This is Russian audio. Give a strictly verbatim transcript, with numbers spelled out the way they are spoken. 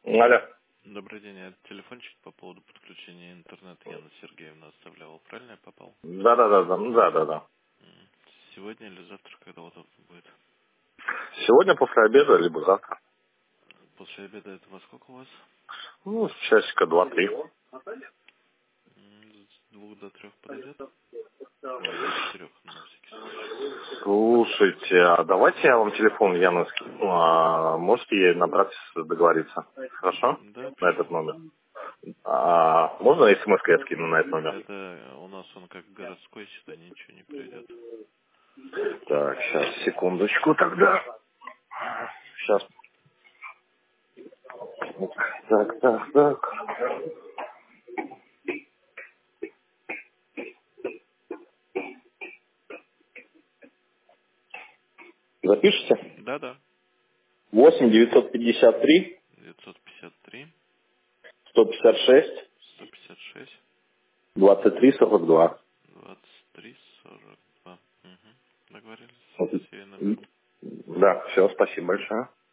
Алло. Добрый день, это телефончик по поводу подключения интернета Яна Сергеевна оставляла. Правильно я попал? Да, да, да, да, да, да, да. М. Сегодня или завтра, когда вот это будет? Сегодня после обеда, либо завтра. После обеда это во сколько у вас? Ну, с часика два-три. М, С двух до трех подойдет? Ой, до четырех, на всякий случай. Слушайте, а давайте я вам телефон Яны скину, а можете ей набрать, договориться. Хорошо? Да, На этот почему? номер. А можно смс я скину на этот номер? Это у нас он как городской, сюда ничего не придет. Так, сейчас, секундочку тогда. Сейчас. Так, так, так. Запишите? Да-да. восемь девятьсот пятьдесят три девятьсот пятьдесят три, сто пятьдесят шесть сто пятьдесят шесть, двадцать три сорок два. двадцать три, сорок два. Угу. Договорились. Вот. Сейчас я ее наберу. Да, все, спасибо большое.